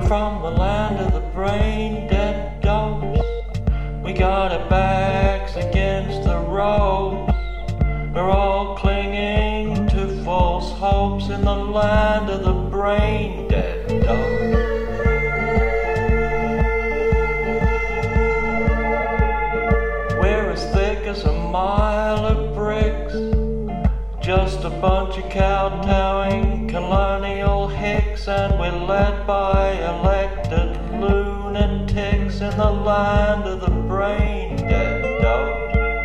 from the land of the brain dead dogs. We got our backs against the ropes. We're all clinging to false hopes in the land of the brain dead dogs. We're as thick as a mile of bricks, just a bunch of kowtowing colonial hicks, and we're led by elected lunatics in the land of the brain dead dogs.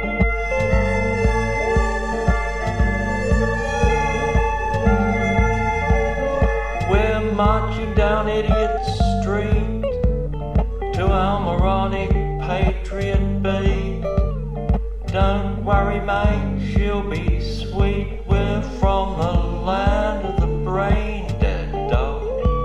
We're marching down Idiot Street to our moronic patriot beat. Don't worry, mate, she'll be sweet. We're from the land of the brain dead dog.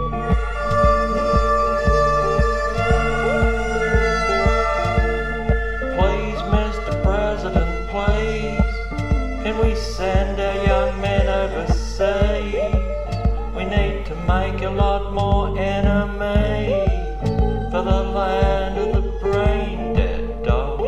Please, Mr. President, please, can we send our young men overseas? We need to make a lot more enemies for the land of the brain dead dog.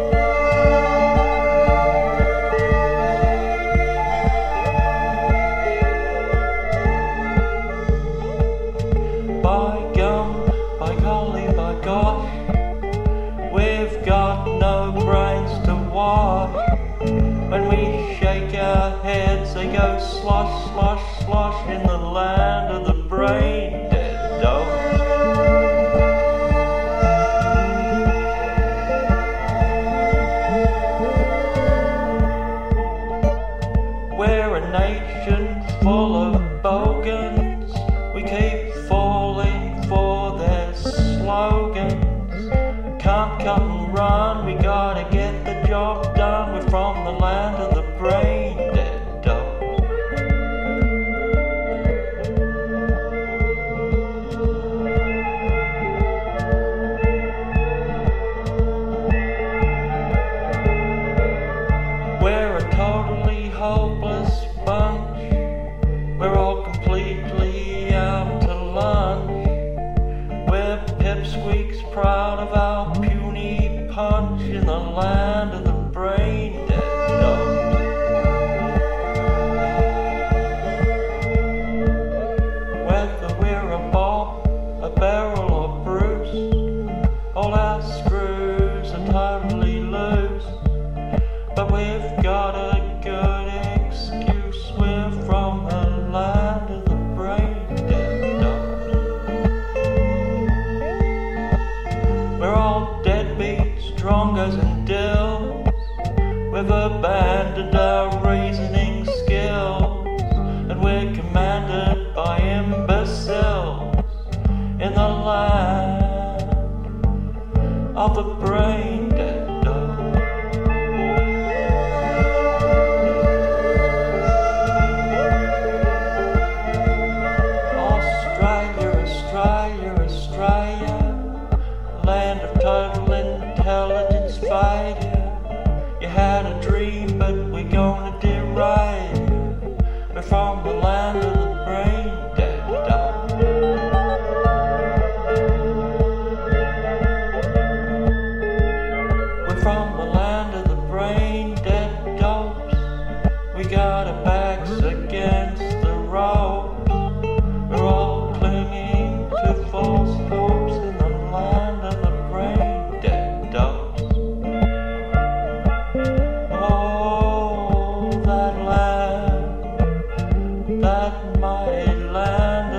By gum, by golly, by gosh, we've got no brains to wash. When we shake our heads, they go slosh, slosh, slosh in the land of the brain dead dog. We're a nation full of bogans. We keep falling for their slogans. Can't cut and run, we gotta get the job done. We're from the land of the brain dead dog. We're a totally hopeless bunch. We're all completely out to lunch. We're pipsqueaks proud of our puny punch in the land of the brain dead dogs. Whether we're a Bob, a Beryl or Bruce, all our screws are totally loose. But we've got a good excuse. We're from the land of the brain dead dogs. We're all deadbeats, drongos and dills. We've abandoned our reasoning skills, and we're commanded by imbeciles in the land of the brain dead dog. Australia, Australia, Australia, land of total intelligence failure. You had a dream, but we're gonna derail you. We're from the land of the brain dead dog. We're from the land of the brain dead dogs. We got our backs against the ropes. We're all clinging to false hopes in the land of the brain dead dogs. Oh, that land, that mighty land